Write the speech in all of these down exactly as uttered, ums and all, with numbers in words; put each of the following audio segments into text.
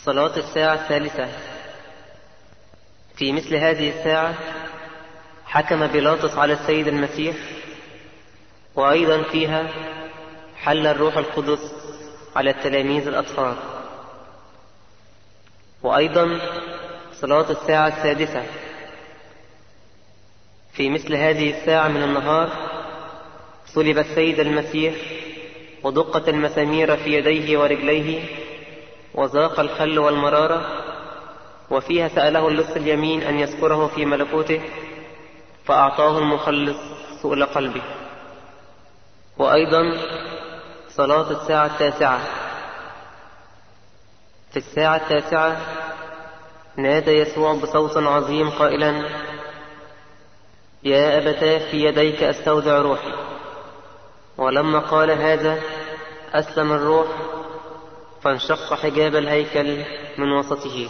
صلاة الساعة الثالثة. في مثل هذه الساعة حكم بيلاطس على السيد المسيح، وأيضا فيها حل الروح القدس على التلاميذ الأطهار. وأيضا صلاة الساعة السادسة. في مثل هذه الساعة من النهار صلب السيد المسيح، ودقت المسامير في يديه ورجليه، وذاق الخل والمرارة، وفيها سأله اللص اليمين أن يذكره في ملكوته، فأعطاه المخلص سؤل قلبه. وأيضا صلاة الساعة التاسعة. في الساعة التاسعة نادى يسوع بصوت عظيم قائلا: يا أبتاه، في يديك أستودع روحي. ولما قال هذا أسلم الروح، فانشق حجاب الهيكل من وسطه.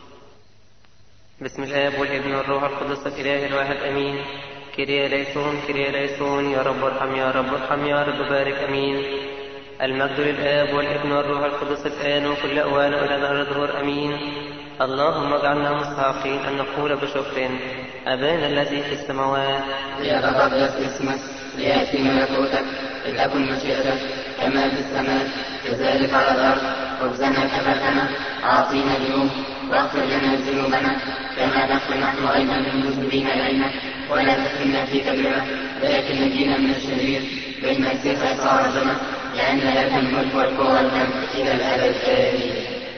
بسم الآب والابن والروح القدس الإله الواحد أمين. كريا ليسون كريا ليسون، يا رب ارحم يا رب ارحم يا رب بارك أمين. المجد للآب والابن والروح القدس الآن وكل أوان وإلى دهر الدهور أمين. اللهم اجعلنا مستحقين أن نقول بشكر: أبانا الذي في السماوات، ليتقدس اسمك، ليأتي ملكوتك، لتكن مشيئتك كما في السماء كذلك على الأرض. خبزنا كفافنا أعطينا اليوم، واغفر لنا ذنوبنا كما نغفر نحن أيضا للمذنبين إلينا، ولا تدخلنا في تجربة لكن نجينا من الشرير، بالمسيح يسوع ربنا، لأن لك الملك والقوة والمجد إلى الأبد آمين.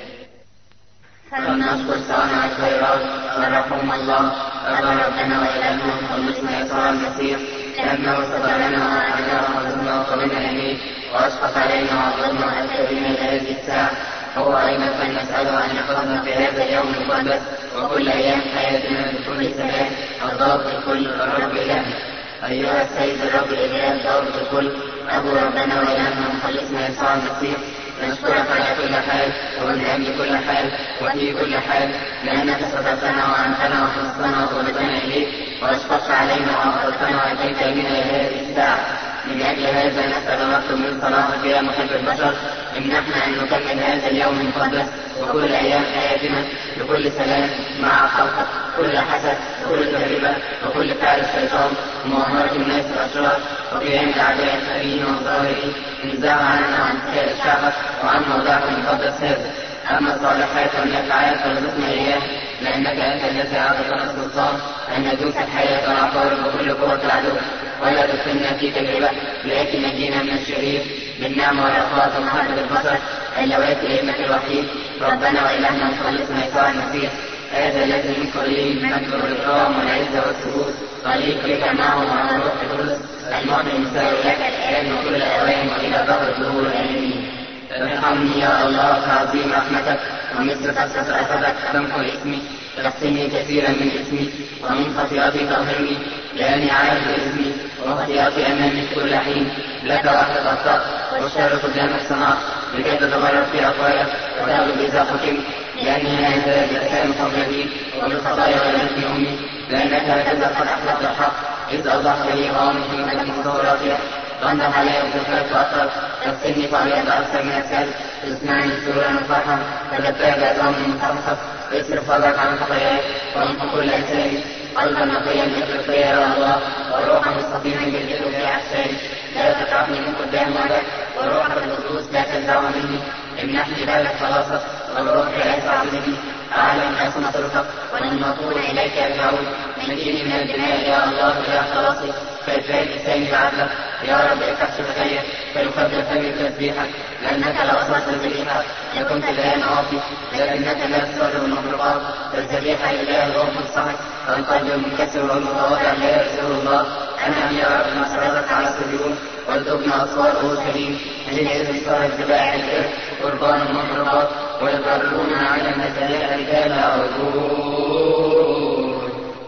فلنشكر صانع الخيرات ورحم الله أبا ربنا وإلهنا ومخلصنا يسوع المسيح، لأنه سترنا وأعنا وحفظنا وقبلنا إليه، وأشفق علينا وعظمنا وأتى بنا إلى هذه الساعة. هو أيضا فلنسأله أن يحفظنا في هذا اليوم المقدس وكل أيام حياتنا بكل سلام، الضابط الكل الرب إلهنا. أيها السيد الرب الإله الضابط الكل، أبو ربنا وإلهنا ومخلصنا يسوع المسيح، نشكرك على كل حال ومن أجل كل حال وفي كل حال، لأنك سترتنا وعنتنا وحفظتنا وقبلتنا إليك، وأشفقت علينا وأخذتنا وأتيت بنا إلى هذه الساعة. من أجل هذا نسأل ونطلب من صلاحك يا محب البشر، امنحنا أن نكمل هذا اليوم المقدس وكل أيام حياتنا بكل سلام مع خلقك، كل حسد وكل تجربة وكل فعل الشيطان ومؤامرة الناس الأشرار وقيام الأعداء الخارجين والظاهرين، انزع عنا وعن سائر شعبك وعن موضعك المقدس هذا. أما الصالحات والنفعات فارزقنا إياه، لأنك أنت الذي أعطيتنا السلطان أن ندوس الحياة والعقارب وكل قوة العدو، ولا تدخلنا في تجربة لكن نجينا من الشرير، بالنعمة والرخاء ومحبة البشر اللواتي ابنك الوحيد ربنا وإلهنا ومخلصنا يسوع المسيح، هذا الذي من قليل المجد والإكرام والعزة والسجود طريق لك معه مع الروح القدس المعطي المساوي لك الآن وكل الأوان وإلى ظهر الدهور آمين. ارحمني يا الله كعظيم رحمتك، ومثل كثرة رأفتك تمحو اسمي، تغسلني كثيرا من اسمي، ومن خطيئتي طهرني، لأني عارف اسمي وخطيئتي أمامي كل حين. لك وحدك أخطأت والشر قدامك صنعت، لكي تتغرب في أقوالك وتغلب إذا حكمت، لأني أنا إنسان الأسام قبلي وبالخطايا ولدتني أمي، لأنك هكذا قد أحببت الحق إذ أوضحت لي قوامي في مكان مستوراتها. وانضح علي وتفرت وأطرت، تغسلني فأبيض أكثر من الثلج، تصنعني سرورا وفرحا، فتبتعد عظامي من فخخك، اصرف وجهك عن خطاياي وامحو كل إنساني، قلبا نقيا اخلق فيا يا الله، وروحا مستقيما جدده في أحشائي. لا تتركني من قدام وجهك، وروحك القدوس لا تنزعه مني. امنحني بالك خلاصك، والروح لا تعبدني. أعلم الناس مصرفك والمطلوب إليك يرجعون. نجيني من البناء يا الله إلى خلاصي، فإفعال لساني بعدلك يا رب. افتح شفتي فيقبل فمي تسبيحك، لأنك لو أصلت الذبيحة لكنت الآن أعطي، لكنك لا تصر المخلوقات. فالذبيحة لله الروح الصحي، والقلب المنكسر والمتواضع لا يرسل الله. أنا يا رب مسرتك على الصهيون، ولتبنى أسوار أورشليم. حينئذ صار الذبائح الإرث قربان المخلوقات، ويقررون على المزايا رجال عجول.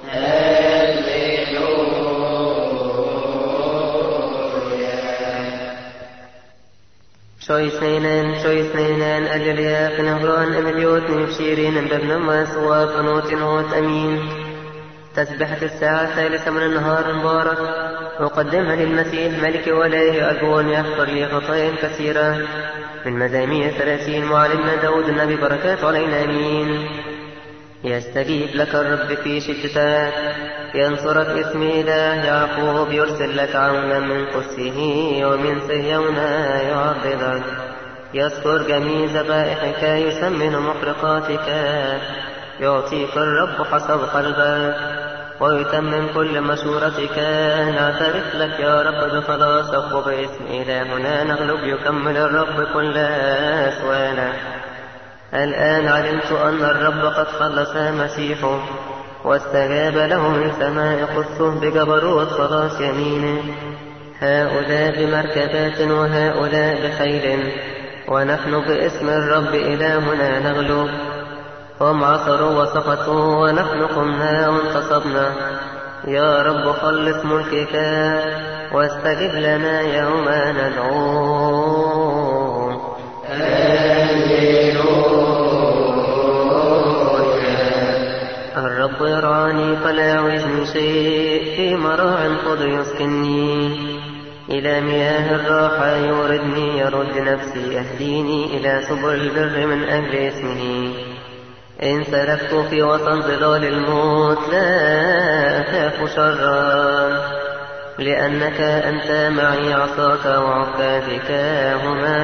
شوي سنينان شوي سنينان أليليا كنهران أمليوت نيوشيرين أمبرنا ما سوات ونوت نوت أمين. تسبحة الساعة الثالثة من النهار المبارك، أقدمها للمسيح ملك وليه أجون يغفر لي خطايا كثيرة. من مزامير ثلاثين. معلمنا داود النبي بركات علينا آمين. يستجيب لك الرب في شدتك، ينصرك اسم إله يعقوب، يرسل لك عونا من قدسه ومن صهيون يعضدك. يذكر جميع ذبائحك، يسمن محرقاتك، يعطيك الرب حسب قلبك ويتمم كل مشورتك. نعترف لك يا رب بخلاصك وباسم إلهنا نغلب. يكمل الرب كل أسوانا. الآن علمت أن الرب قد خلص مسيحه واستجاب له من سماء قدسه بجبروت خلاص يمينه. هؤلاء بمركبات وهؤلاء بخيل، ونحن باسم الرب إلهنا نغلب. هم عثروا وسقطوا ونحن قمنا وانتصبنا. يا رب خلص ملكك واستجب لنا يوم ندعوه. الرب يرعاني فلا يعوزني شيء، في مراع خضر يسكنني، إلى مياه الراحة يوردني. يرد نفسي يهديني إلى سبل البر من أجل اسمه. إن سلكت في وسط ظلال الموت لا أخاف شرا، لأنك أنت معي. عصاك وعكازك هما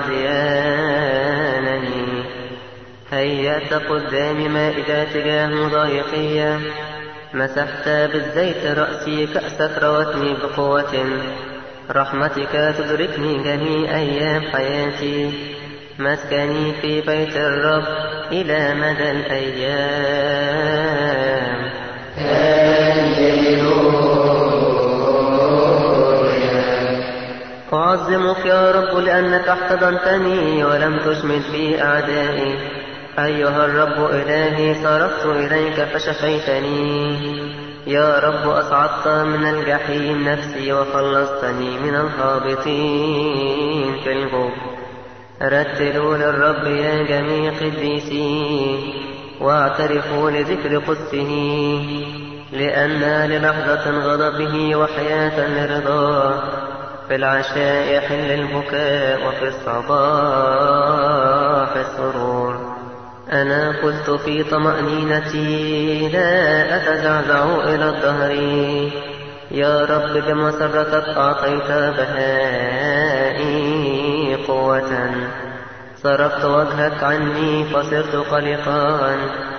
يعزيانني. هيأت قدامي مائدة تجاه مضايقية، مسحت بالزيت رأسي، كأسك روتني بقوة. رحمتك تدركني جميع أيام حياتي، مسكني في بيت الرب إلى مدى الأيام. أعظمك يا رب لأنك احتضنتني ولم تشمت بي أعدائي. أيها الرب إلهي صرفت إليك فشفيتني. يا رب أصعدت من الجحيم نفسي وخلصتني من الهابطين في الجب. رتلوا للرب يا جميع قديسي، واعترفوا لذكر قدسه، لأن للحظة غضبه وحياة لرضاه. في العشاء يحل البكاء وفي الصباح السرور. أنا قلت في طمأنينتي لا أتزعزع إلى الدهر. يا رب بمسرتك أعطيت بهائي قوة. صرفت وجهك عني فصرت قلقا.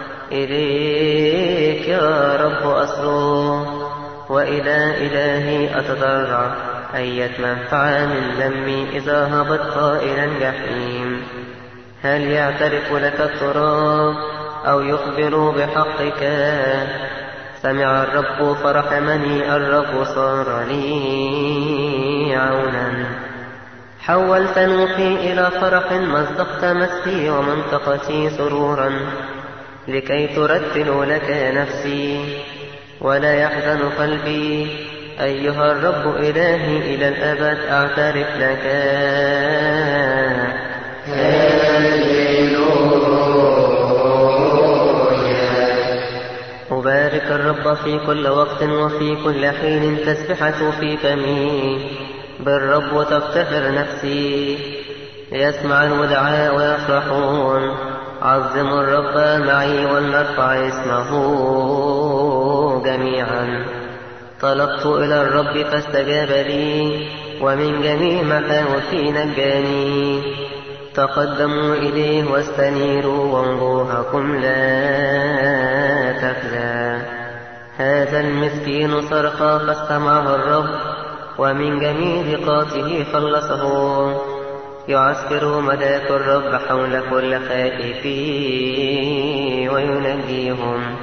إليك يا رب أصرخ وإلى إلهي أتضرع. أية منفعة من دمي إذا هبطت إلى الجحيم؟ هل يعترف لك التراب أو يخبر بحقك؟ سمع الرب فرحمني، الرب صار لي عونا. حولت نوحي إلى فرح، مزقت مسي ومنطقتي سرورا، لكي ترتل لك نفسي ولا يحزن قلبي. أيها الرب إلهي إلى الأبد أعترف لك. أبارك الرب في كل وقت وفي كل حين، تسبحة في فمي بالرب تفتخر نفسي. يسمع الودعاء ويفرحون. عظموا الرب معي ولنرفع اسمه جميعا. طلبت إلى الرب فاستجاب لي، ومن جميع مخاوفي نجاني. تقدموا إليه واستنيروا ووجوهكم لا تخزى. هذا المسكين صرخ فاستمعه الرب، ومن جميع ضيقاته خلصه. يعسكر ملاك الرب حول كل خائف وينجيهم.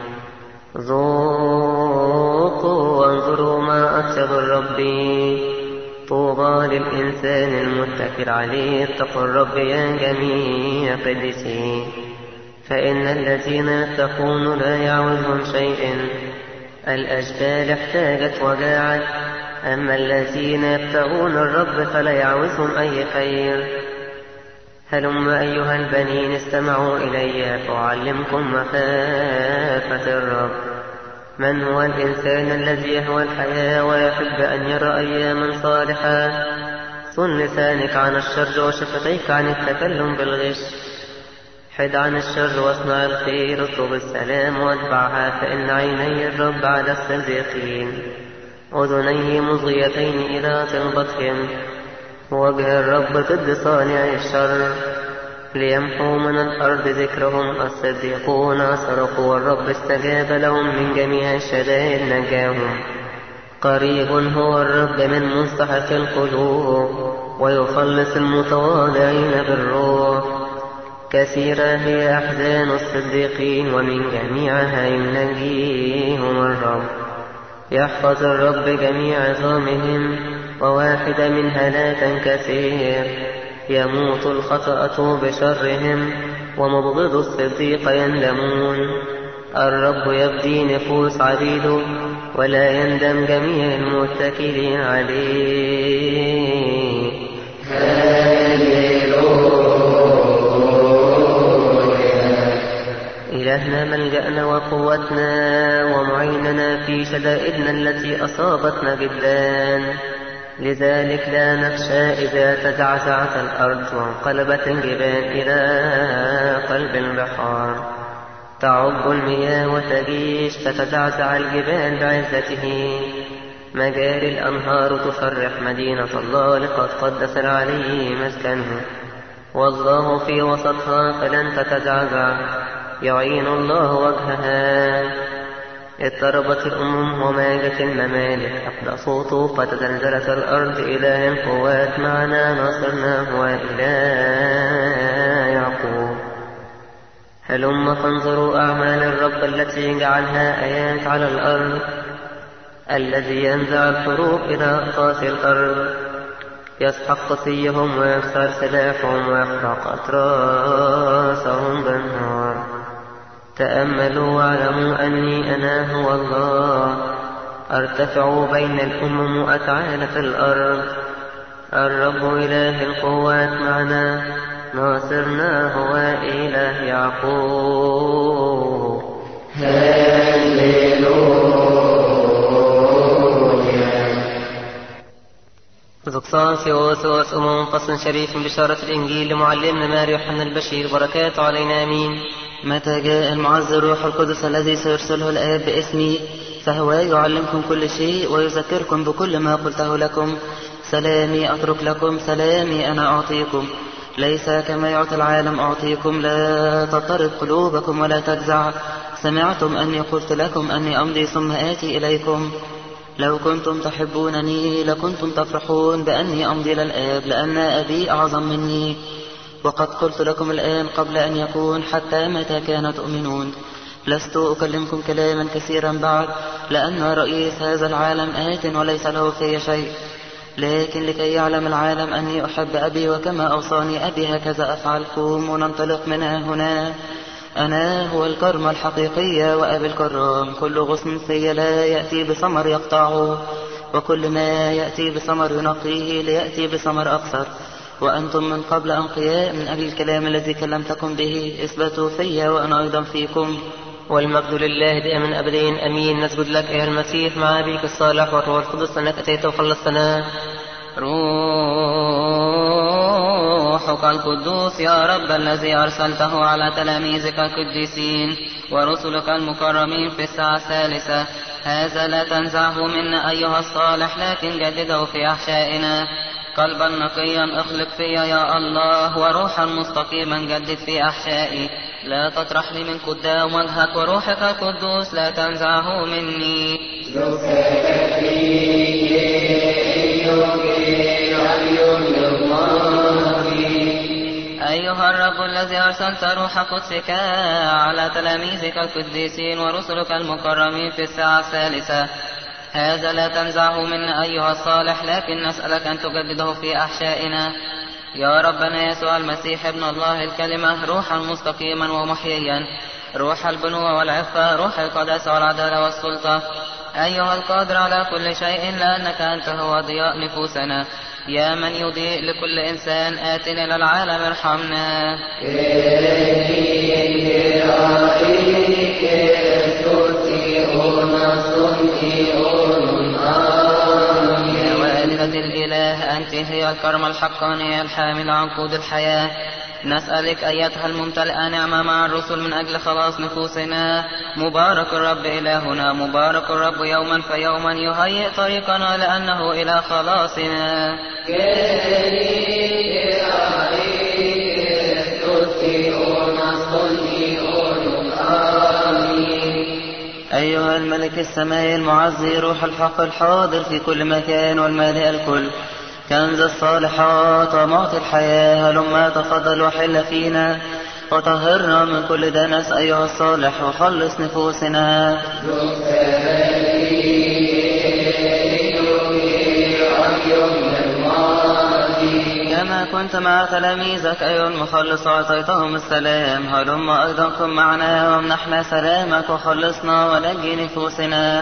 ذوقوا وانظروا ما أطيب الرب. طوبى للإنسان المتكل عليه. اتقوا الرب يا جميع قدسي، فإن الذين يتقون لا يعوزهم شيء. الأجبال احتاجت وجاعت، أما الذين يبتغون الرب فلا يعوزهم أي خير. هلم أيها البنين استمعوا إلي فأعلمكم مخافة الرب. من هو الإنسان الذي يهوى الحياة ويحب أن يرى أياما صالحة؟ صن لسانك عن الشر وشفتيك عن التكلم بالغش. حد عن الشر واصنع الخير، اطلب السلام واتبعها، فإن عيني الرب على الصديقين، أذنيه مصغيتين إلى طلبتهم، وجه الرب ضد صانع الشر، ليمحوا من الأرض ذكرهم. الصديقون صرخوا والرب استجاب لهم، من جميع الشدائد نجاهم. قريب هو الرب من مستحق القلوب، ويخلص المتواضعين بالروح. كثيرة هي أحزان الصديقين، ومن جميعها ينجيهم الرب. يحفظ الرب جميع عظامهم، وواحدة منها لا تنكسر. يموت الخطأة بشرهم، ومبغض الصديق يندمون. الرب يفدي نفوس عبيده، ولا يندم جميع المتكلين عليه. إلهنا ملجأنا وقوتنا، ومعيننا في شدائدنا التي أصابتنا جدا. لذلك لا نخشى إذا تزعزعت الأرض، وانقلبت الجبال إلى قلب البحار. تعب المياه وتجيش، فتزعزع الجبال بعزته. مجاري الأنهار تفرح مدينة الله، لقد قدس العلي مسكنه. والله في وسطها فلن تتزعزع، يعين الله وجهها. اضطربت الأمم وماجت الممالك، أبدأ صوته فتزلزلت الأرض. إله القوات معنا، ناصرنا هو إله يعقوب. هلم فانظروا أعمال الرب التي جعلها آيات على الأرض، الذي ينزع الحروب إلى أقاصي الأرض. يسحق قصيهم ويكسر سلاحهم، ويحرق أتراسهم بالنار. تأملوا واعلموا أني أنا هو الله. أرتفع بين الأمم وأتعالى في الأرض. الرب إله القوات معنا، ناصرنا هو إله يعقوب. زقساس وسوس أمم فصل شريف من بشارة الإنجيل لمعلمنا ماري يوحنا البشير، بركاته علينا آمين. متى جاء المعز الروح القدس الذي سيرسله الآب باسمي، فهو يعلمكم كل شيء ويذكركم بكل ما قلته لكم. سلامي أترك لكم، سلامي أنا أعطيكم. ليس كما يعطي العالم أعطيكم. لا تضطرب قلوبكم ولا تجزع. سمعتم أني قلت لكم أني أمضي ثم آتي إليكم. لو كنتم تحبونني لكنتم تفرحون بأني أمضي للآب، لأن أبي أعظم مني. وقد قلت لكم الآن قبل أن يكون، حتى متى كان تؤمنون. لست أكلمكم كلاما كثيرا بعد، لأن رئيس هذا العالم آت وليس له في شيء. لكن لكي يعلم العالم أني أحب أبي، وكما أوصاني أبي هكذا أفعل. قوموا وننطلق من هنا. أنا هو الكرمة الحقيقية وأبي الكرام. كل غصن في لا يأتي بثمر يقطعه، وكل ما يأتي بثمر ينقيه ليأتي بثمر أكثر. وأنتم من قبل أنقياء من أجل الكلام الذي كلمتكم به. اثبتوا في وأنا أيضا فيكم. والمجد لله دائما أبدين أمين. نسجد لك أيها المسيح مع أبيك الصالح والروح القدس، أنك أتيت وخلصتنا. روحك القدوس يا رب الذي أرسلته على تلاميذك القديسين ورسلك المكرمين في الساعة الثالثة، هذا لا تنزعه منا أيها الصالح، لكن جدده في أحشائنا. قلبا نقيا اخلق فيا يا الله، وروحا مستقيما جدد في أحشائي. لا تطرح لي من قدام وجهك، وروحك القدوس لا تنزعه مني. أيها الرب الذي أرسلت روح قدسك على تلاميذك القديسين ورسلك المكرمين في الساعة الثالثة، هذا لا تنزعه منا أيها الصالح، لكن نسألك أن تجدده في أحشائنا. يا ربنا يسوع المسيح ابن الله الكلمة، روحا مستقيما ومحييا، روح البنوة والعفة، روح القداسة والعدالة والسلطة، أيها القادر على كل شيء، لأنك أنت هو ضياء نفوسنا. يا من يضيء لكل إنسان، آتنا إلى العالم ارحمنا. يا والدة الإله، أنت التي هي الكرمة الحقانية الحامل عنقود الحياة. نسألك أيتها الممتلئة نعمة مع الرسل من أجل خلاص نفوسنا. مبارك الرب إلهنا، مبارك الرب يوما فيوما يهيئ طريقنا لأنه إلى خلاصنا. أيها الملك السماوي المعزي روح الحق الحاضر في كل مكان والمالئ الكل، كنز الصالحات ومعطي الحياة، هلما تفضل وحل فينا وطهرنا من كل دنس أيها الصالح وخلص نفوسنا. كما كنت مع تلاميذك أيها المخلص وأعطيتهم السلام، هلما أيضا كن معنا وامنحنا سلامك وخلصنا ونجي نفوسنا.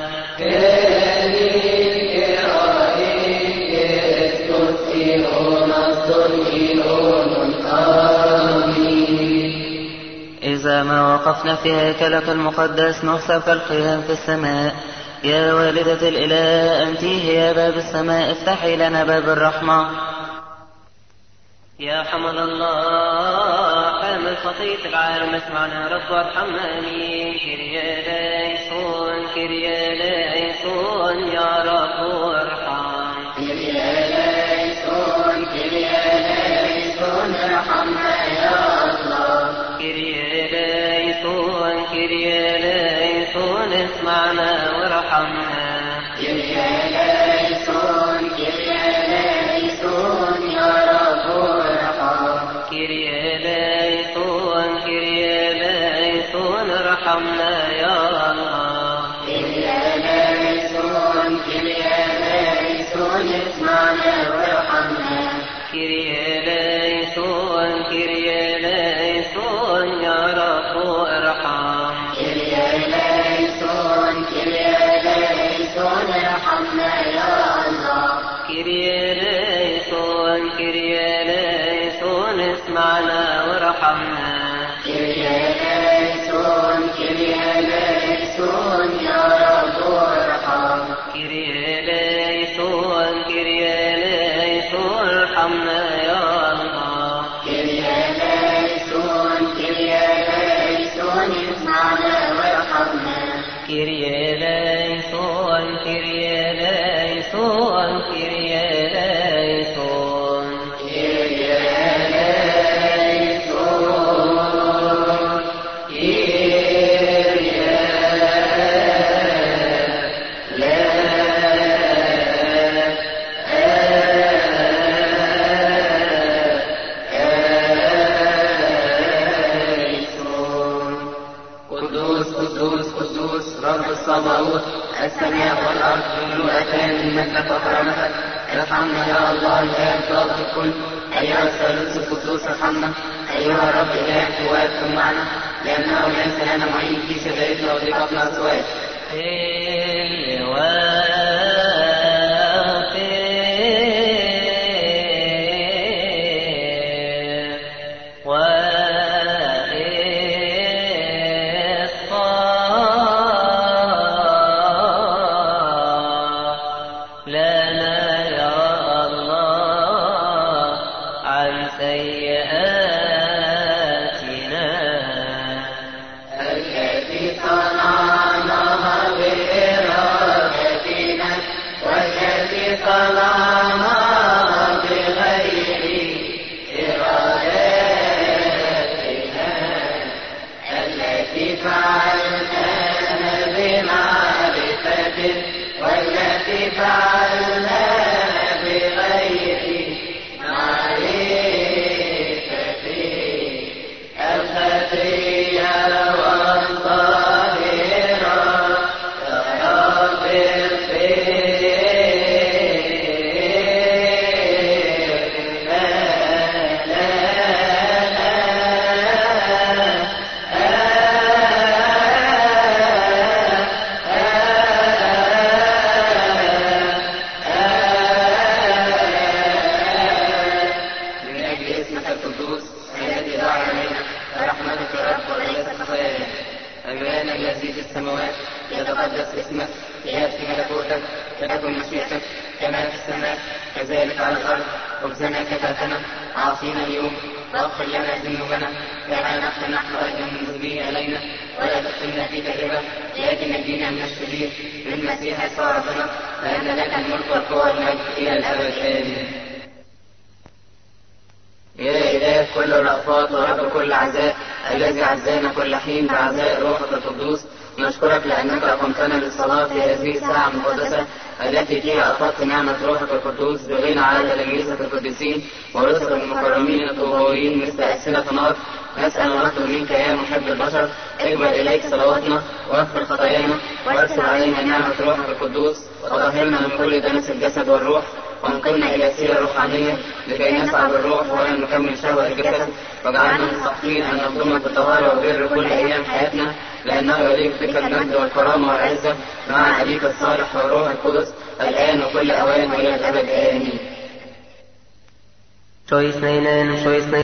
إذا ما وقفنا في هيكلك المقدس نحسب كالقيام في السماء. يا والدة الإله أنت هي باب السماء، افتحي لنا باب الرحمة. يا حمل الله حامل خطية العالم اسمعنا رب وارحمنا آمين. كريا ليسون كريا ليسون يا رب وارحم. كريا ليسون كريا ليسون ارحمنا يا الله. كريا ليسون كريا ليسون اسمعنا وارحمنا. كريا ليسون كريا ليسون يا رب وارحم. كريا ليسون كريا ليسون ارحمنا يا الله. كريا ليسون كريا ليسون اسمعنا وارحمنا. كريا ليسون كريا ليسون يا رب ارحم. كريا ليسون كريا ليسون ارحمنا يا الله. كريا ليسون كريا ليسون اسمعنا وارحمنا. كريا ليسون كريا ليسون يا رب وارحم. كريا ليسون كريا ليسون ارحمنا يا الله. كريا ليسون كريا ليسون اسمعنا وارحمنا. كريا ليسون كريا ليسون كريا ليسون. كريا رب الصباوت السماء والأرض مملوءتان من مجدك وكرامتك. ارحمنا يا الله الآب ضابط الكل. أيها الثالوث القدوس ارحمنا. أيها الرب إله القوات كن معنا، لأنه ليس لنا معين في شدائدنا وضيقتنا سواك. والتي فعلنا بغير معرفة الخطية والطاهرة فاغفر أبانا الذي في السماوات يتقدس اسمك، ليأتي ملكوتك، لتكن مشيئتك كما في السماء كذلك على الأرض. خبزنا كفافنا أعطينا اليوم، واغفر لنا ذنوبنا كما نغفر نحن أيضا المذنبين إلينا، ولا تدخلنا في تجربة لكن نجينا من الشرير، بالمسيح يسوع ربنا، فإن لك الملك والقوة والمجد إلى الأبد آمين. يا إله كل الرأفات ورب كل عزاء، الذي عزانا كل حين بعزاء روحك القدوس، نشكرك لأنك أقمتنا للصلاة في هذه الساعة المقدسة التي فيها أفضت نعمة روحك القدوس بغنى على تلاميذك القديسين ورسل المكرمين الطوبويين مثل ألسنة نار. نسأل ونطلب منك يا محب البشر، اقبل إليك صلواتنا واغفر خطايانا، وارسل علينا نعمة روحك القدوس، وطهرنا من كل دنس الجسد والروح، وانقلنا إلى سيرة روحانية لكي نسعى بالروح ولا نكمل شهوة الجسد، واجعلنا مستحقين أن نخدمك بالطهارة وبر كل أيام حياتنا، لأنه يليق بك المجد والكرامة والعزة مع أبيك الصالح والروح القدس الآن وكل أوان وإلى الأبد آمين. شوي اثنين شوي اثنين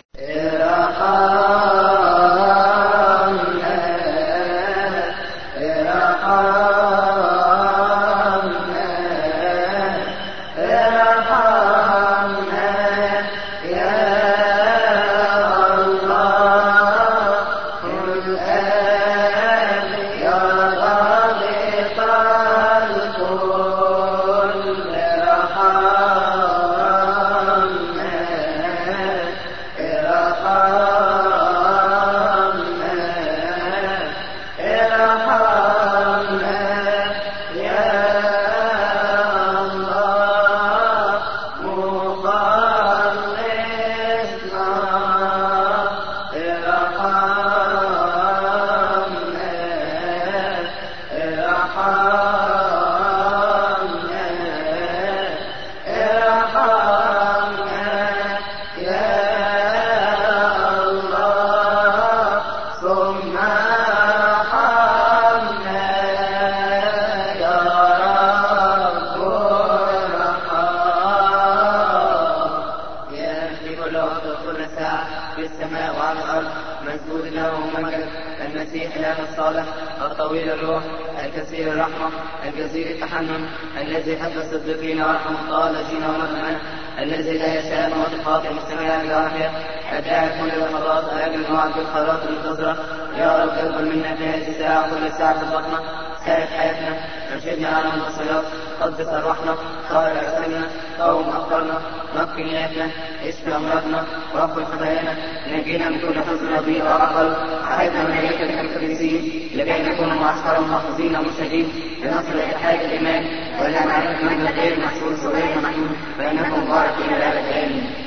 الطويل الروح الكثير الرحمة الجزيل التحنن الذي حب الصديقين ورحم الطالبين ونظمنا الذي لا يشاء موت الخاطئ مستمعا بوحيه الداعي كل الخلاص أجل موعد بالخلاص المنتظرة. يا رب اقبل منا في هذه الساعة كل ساعة في بطننا سائر حياتنا، ارشدنا على المصيرات، قدس أرواحنا، طهر أجسامنا، قوم أفكارنا، نقي نياتنا، اشفي أمراضنا، واغفر خطايانا، نجينا من كل حزن وضيق وعقل، عهدنا من ملائكتك القديسين لكي نكون معسكرا محافظين ومرشدين لنصل إلى حياة الإيمان وإلى معرفة مجد غير محصول غير محدود، فإنكم مبارك إلى الأبد آمين.